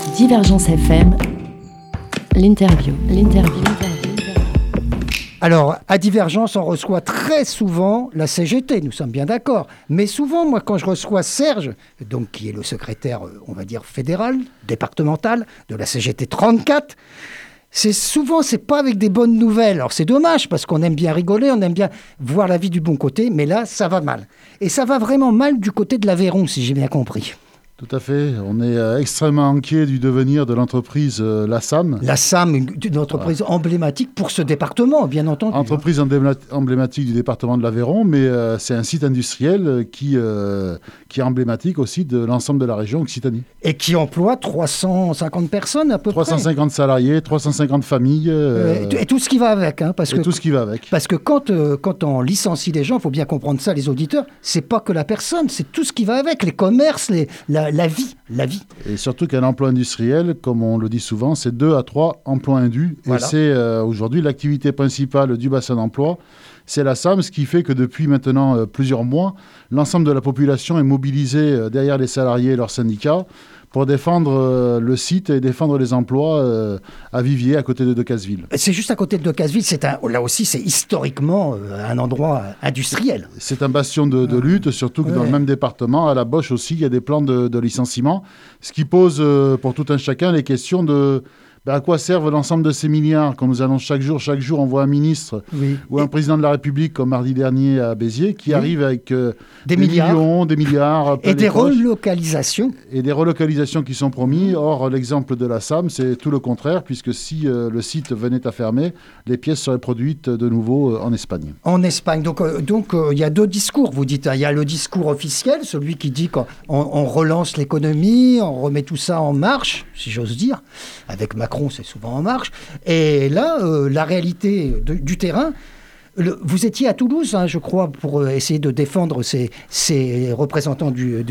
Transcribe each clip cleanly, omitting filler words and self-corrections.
Divergence FM, l'interview. Alors, à Divergence, on reçoit très souvent la CGT, nous sommes bien d'accord. Mais souvent, moi, quand je reçois Serge, donc qui est le secrétaire, on va dire, fédéral, départemental, de la CGT 34, c'est pas avec des bonnes nouvelles. Alors, c'est dommage, parce qu'on aime bien rigoler, on aime bien voir la vie du bon côté, mais là, ça va mal. Et ça va vraiment mal du côté de l'Aveyron, si j'ai bien compris. Tout à fait. On est extrêmement inquiet du devenir de l'entreprise La SAM. La SAM, une entreprise emblématique pour ce département, bien entendu. Entreprise emblématique du département de l'Aveyron, mais c'est un site industriel qui est emblématique aussi de l'ensemble de la région Occitanie. Et qui emploie 350 personnes à peu 350 salariés, 350 familles. Et tout ce qui va avec. Tout ce qui va avec. Parce que quand on licencie les gens, il faut bien comprendre ça, les auditeurs, c'est pas que la personne, c'est tout ce qui va avec, les commerces, la vie. Et surtout qu'un emploi industriel, comme on le dit souvent, c'est 2 à 3 emplois indus. Voilà. Et c'est aujourd'hui l'activité principale du bassin d'emploi. C'est la SAM, ce qui fait que depuis maintenant plusieurs mois, l'ensemble de la population est mobilisée derrière les salariés et leurs syndicats pour défendre le site et défendre les emplois à Viviers, à côté de Decazeville. C'est juste à côté de Decazeville, là aussi c'est historiquement un endroit industriel. C'est un bastion de lutte, surtout que dans le même département, à la Boche aussi, il y a des plans de licenciement, ce qui pose pour tout un chacun les questions de... à quoi servent l'ensemble de ces milliards qu'on nous annonce chaque jour? Chaque jour, on voit un ministre ou un président de la République, comme mardi dernier à Béziers, qui arrive avec des millions, des milliards. Et des relocalisations. Et des relocalisations qui sont promis. Or, l'exemple de la SAM, c'est tout le contraire, puisque si le site venait à fermer, les pièces seraient produites de nouveau en Espagne. En Espagne. Donc, il y a deux discours, vous dites. Il y a le discours officiel, celui qui dit qu'on relance l'économie, on remet tout ça en marche, si j'ose dire, avec Macron. C'est souvent en marche. Et là, la réalité du terrain, vous étiez à Toulouse, je crois, pour essayer de défendre ces représentants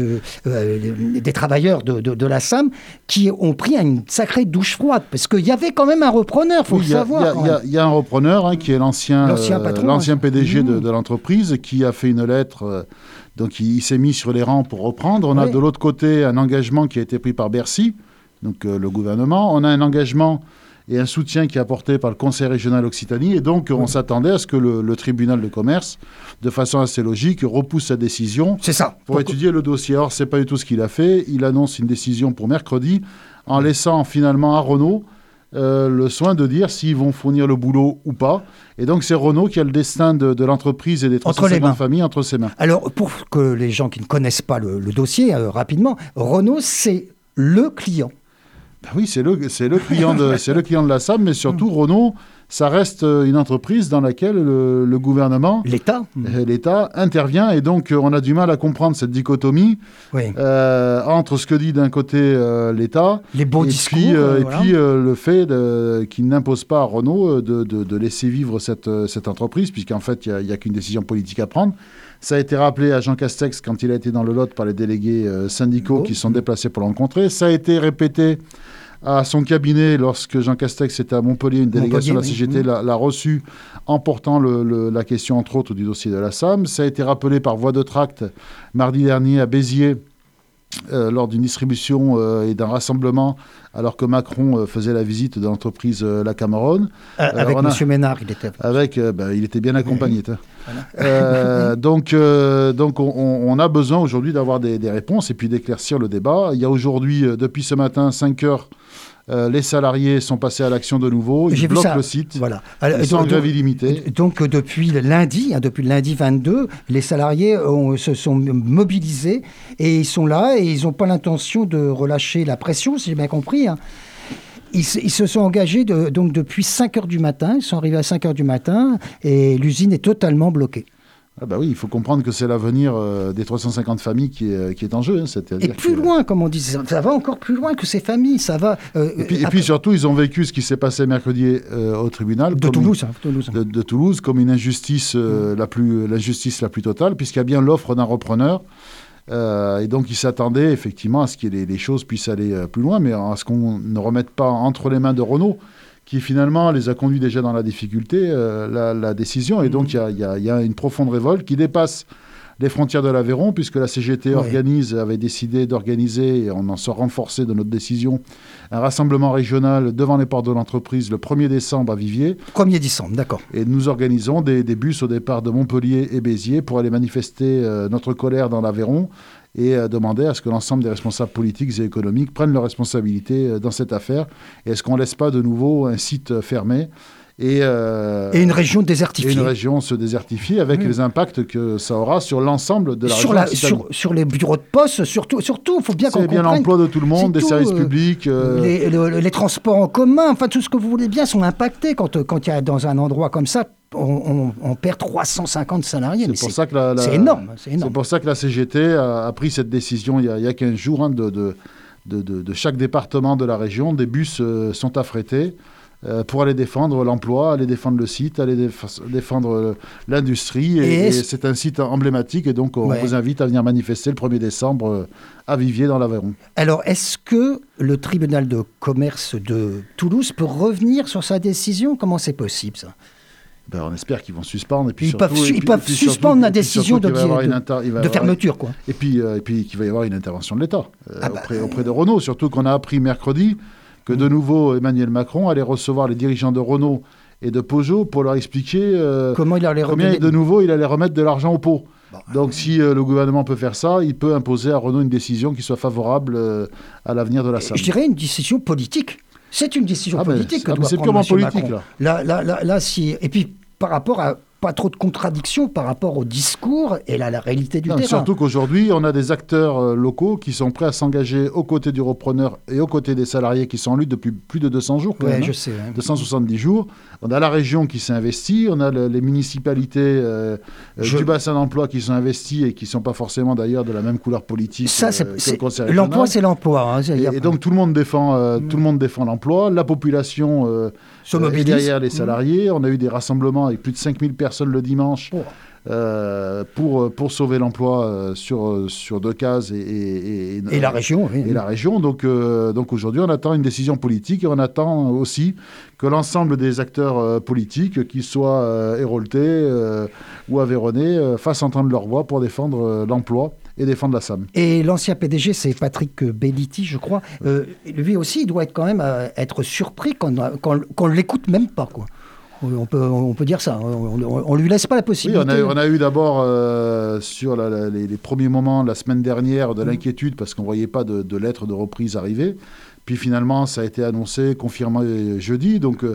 des travailleurs de la SAM qui ont pris une sacrée douche froide. Parce qu'il y avait quand même un repreneur, il faut le savoir. Il y a un repreneur qui est l'ancien PDG de l'entreprise qui a fait une lettre. Donc il s'est mis sur les rangs pour reprendre. On a de l'autre côté un engagement qui a été pris par Bercy. Donc le gouvernement, on a un engagement et un soutien qui est apporté par le Conseil régional Occitanie. Et donc, on s'attendait à ce que le tribunal de commerce, de façon assez logique, repousse sa décision pour étudier le dossier. Or, ce n'est pas du tout ce qu'il a fait. Il annonce une décision pour mercredi, en laissant finalement à Renault le soin de dire s'ils vont fournir le boulot ou pas. Et donc, c'est Renault qui a le destin de l'entreprise et des 350 familles entre ses mains. Alors, pour que les gens qui ne connaissent pas le dossier, rapidement, Renault, c'est le client. Oui, c'est le client de la SAM, mais surtout Renault, ça reste une entreprise dans laquelle le gouvernement, l'État intervient, et donc on a du mal à comprendre cette dichotomie entre ce que dit d'un côté l'État les beaux discours, puis le fait qu'il n'impose pas à Renault de laisser vivre cette entreprise, puisqu'en fait il n'y a qu'une décision politique à prendre. Ça a été rappelé à Jean Castex quand il a été dans le Lot par les délégués syndicaux qui sont déplacés pour le rencontrer. Ça a été répété à son cabinet lorsque Jean Castex était à Montpellier. Une délégation de la CGT l'a reçu en portant la question, entre autres, du dossier de la SAM. Ça a été rappelé par voie de tract mardi dernier à Béziers lors d'une distribution et d'un rassemblement, alors que Macron faisait la visite de l'entreprise La Cameron. Avec M. Ménard, il était. Il était bien accompagné. Voilà. Donc on a besoin aujourd'hui d'avoir des réponses et puis d'éclaircir le débat. Il y a aujourd'hui, depuis ce matin, 5 heures, les salariés sont passés à l'action de nouveau. Ils bloquent le site. Voilà. Ils sont en grève illimitée. Donc depuis le lundi 22, les salariés se sont mobilisés et ils sont là et ils n'ont pas l'intention de relâcher la pression, si j'ai bien compris. Ils se sont engagés donc depuis 5 heures du matin. Ils sont arrivés à 5 heures du matin et l'usine est totalement bloquée. Oui, il faut comprendre que c'est l'avenir des 350 familles qui est en jeu. Et plus loin, comme on dit, ça va encore plus loin que ces familles. Ça va, et puis surtout, ils ont vécu ce qui s'est passé mercredi au tribunal de Toulouse, de Toulouse, comme une injustice, l'injustice la plus totale, puisqu'il y a bien l'offre d'un repreneur. Et donc, ils s'attendaient effectivement à ce que les choses puissent aller plus loin, mais à ce qu'on ne remette pas entre les mains de Renault, qui finalement les a conduits déjà dans la difficulté, la décision. Et donc, il y a une profonde révolte qui dépasse les frontières de l'Aveyron, puisque la CGT avait décidé d'organiser, et on en sort renforcé de notre décision, un rassemblement régional devant les portes de l'entreprise le 1er décembre à Viviers. 1er décembre, d'accord. Et nous organisons des bus au départ de Montpellier et Béziers pour aller manifester notre colère dans l'Aveyron et demander à ce que l'ensemble des responsables politiques et économiques prennent leurs responsabilités dans cette affaire. Et est-ce qu'on ne laisse pas de nouveau un site fermé et une région désertifiée. Et une région se désertifie avec les impacts que ça aura sur l'ensemble de la région. Sur les bureaux de poste, surtout, il faut bien qu'on comprenne. C'est bien l'emploi de tout le monde, des services publics. Les transports en commun, enfin tout ce que vous voulez bien sont impactés quand il y a dans un endroit comme ça. On perd 350 salariés. C'est énorme. C'est pour ça que la CGT a pris cette décision il y a 15 jours de chaque département de la région. Des bus sont affrétés pour aller défendre l'emploi, aller défendre le site, aller défendre l'industrie. Et c'est un site emblématique. Et donc, on vous invite à venir manifester le 1er décembre à Viviers, dans l'Aveyron. Alors, est-ce que le tribunal de commerce de Toulouse peut revenir sur sa décision ? Comment c'est possible, ça ? On espère qu'ils vont suspendre. Et puis ils peuvent suspendre la décision de fermeture. Quoi. Et puis qu'il va y avoir une intervention de l'État auprès de Renault. Surtout qu'on a appris mercredi que de nouveau Emmanuel Macron allait recevoir les dirigeants de Renault et de Peugeot pour leur expliquer combien il allait remettre de l'argent au pot. Donc si le gouvernement peut faire ça, il peut imposer à Renault une décision qui soit favorable à l'avenir de la SAM. Je dirais une décision politique. C'est une décision politique que doit c'est prendre purement politique, Macron. Là, et puis par rapport à pas trop de contradictions par rapport au discours et la réalité du terrain. Surtout qu'aujourd'hui, on a des acteurs locaux qui sont prêts à s'engager aux côtés du repreneur et aux côtés des salariés qui sont en lutte depuis plus de 200 jours. Quand même, je sais. 270 jours. On a la région qui s'est investie, on a les municipalités du bassin d'emploi qui sont investies et qui ne sont pas forcément d'ailleurs de la même couleur politique que le conseil régional. L'emploi, c'est l'emploi. Et donc tout le monde défend l'emploi. La population se mobilise derrière les salariés. On a eu des rassemblements avec plus de 5000 personnes le dimanche pour sauver l'emploi sur Decazes et la région. Et la région. Donc aujourd'hui, on attend une décision politique et on attend aussi que l'ensemble des acteurs politiques, qu'ils soient héroltais ou aveyronnais, fassent entendre leur voix pour défendre l'emploi et défendre la SAM. Et l'ancien PDG, c'est Patrick Bellitti, je crois. Lui aussi, il doit être quand même être surpris qu'on ne l'écoute même pas, quoi. On peut dire ça. On ne lui laisse pas la possibilité. Oui, on a eu d'abord, sur les premiers moments, la semaine dernière, de l'inquiétude parce qu'on ne voyait pas de lettre de reprise arriver. Puis finalement, ça a été annoncé, confirmé jeudi. Donc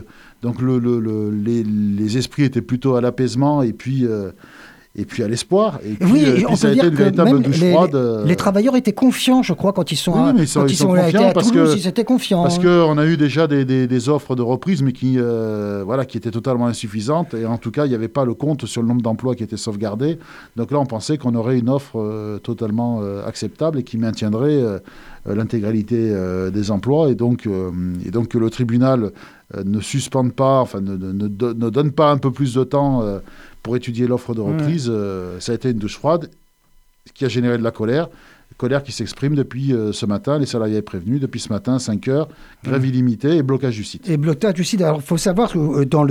les esprits étaient plutôt à l'apaisement et puis à l'espoir. Et puis, on ça peut a dire été une véritable douche froide. Les travailleurs étaient confiants, je crois, quand ils sont à Toulouse, ils étaient confiants. Parce qu'on a eu déjà des offres de reprise, mais qui étaient totalement insuffisantes. Et en tout cas, il n'y avait pas le compte sur le nombre d'emplois qui étaient sauvegardés. Donc là, on pensait qu'on aurait une offre totalement acceptable et qui maintiendrait l'intégralité des emplois. Et donc que le tribunal ne suspende pas, ne donne pas un peu plus de temps pour étudier l'offre de reprise, ça a été une douche froide qui a généré de la colère qui s'exprime depuis ce matin. Les salariés prévenus depuis ce matin, 5 heures, grève illimitée et blocage du site. Et blocage du site. Alors, il faut savoir que dans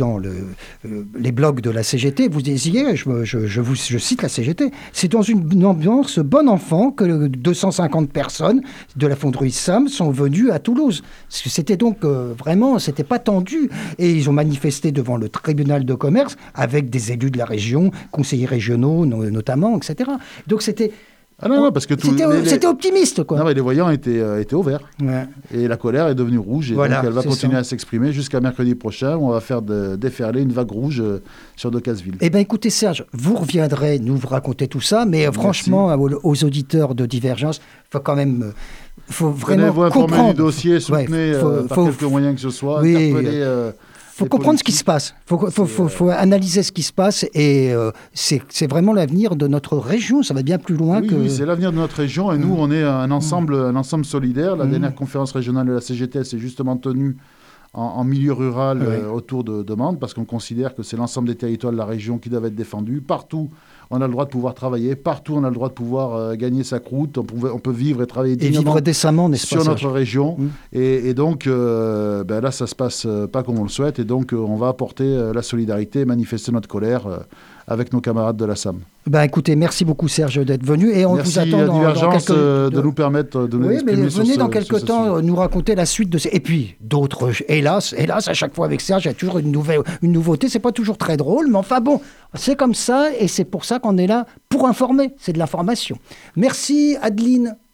les blogs de la CGT, vous disiez, je cite la CGT, c'est dans une ambiance bon enfant que 250 personnes de la fonderie SAM sont venues à Toulouse. C'était donc vraiment, c'était pas tendu. Et ils ont manifesté devant le tribunal de commerce avec des élus de la région, conseillers régionaux notamment, etc. Donc c'était... parce que c'était optimiste, quoi. Non, mais les voyants étaient au vert. Ouais. Et la colère est devenue rouge. Et donc elle va continuer à s'exprimer jusqu'à mercredi prochain, où on va faire déferler une vague rouge sur Decazeville. Eh bien, écoutez, Serge, vous reviendrez nous raconter tout ça, mais franchement, aux auditeurs de Divergence, il faut quand même... faut vraiment comprendre. Du dossier, soutenez par quelques moyens que ce soit, interpeller... Il faut comprendre ce qui se passe. Il faut analyser ce qui se passe et c'est vraiment l'avenir de notre région. Ça va bien plus loin que... Oui, c'est l'avenir de notre région et nous, on est un ensemble solidaire. La dernière conférence régionale de la CGT s'est justement tenue en milieu rural autour de Mende parce qu'on considère que c'est l'ensemble des territoires de la région qui doivent être défendus. Partout, on a le droit de pouvoir travailler. Partout, on a le droit de pouvoir gagner sa croûte. On peut vivre et travailler dignement vivre décemment, n'est-ce pas, sur notre région. Et donc, là, ça ne se passe pas comme on le souhaite. Et donc, on va apporter la solidarité et manifester notre colère avec nos camarades de la SAM. Écoutez, merci beaucoup Serge d'être venu et on vous attend dans quelques... de nous permettre de nous exprimer mais venez dans quelques temps sujet. nous raconter la suite de ces... Et puis d'autres, hélas, à chaque fois avec Serge, il y a toujours une nouveauté. C'est pas toujours très drôle, mais enfin bon, c'est comme ça et c'est pour ça qu'on est là pour informer. C'est de l'information. Merci Adeline.